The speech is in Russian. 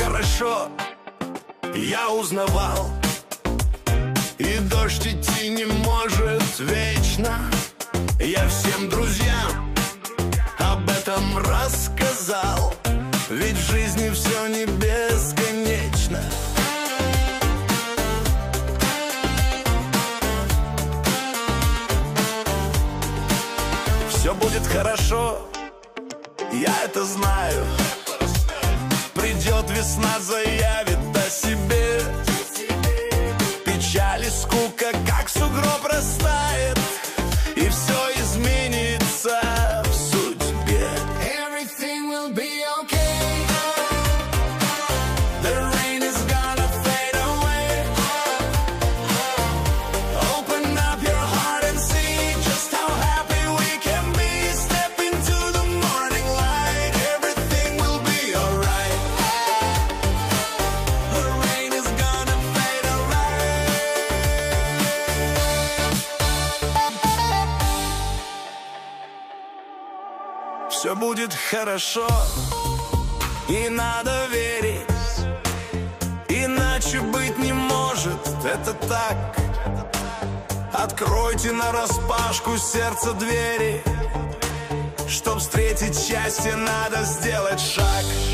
хорошо, я узнавал. И дождь идти не может вечно. Я всем друзьям об этом рассказал, ведь в жизни все не бесконечно. Все будет хорошо, я это знаю. Придет весна, заявит о себе. Печаль и скука, как сугроб, растает, и все изменится в судьбе. Everything will be okay. The rain is gonna fade away. Open up your heart and see just how happy we can be. Step into the morning light. Everything will be alright. The rain is gonna fade away. Все будет хорошо, и надо верить, иначе быть не может, это так. Откройте нараспашку сердце двери. Чтоб встретить счастье, надо сделать шаг.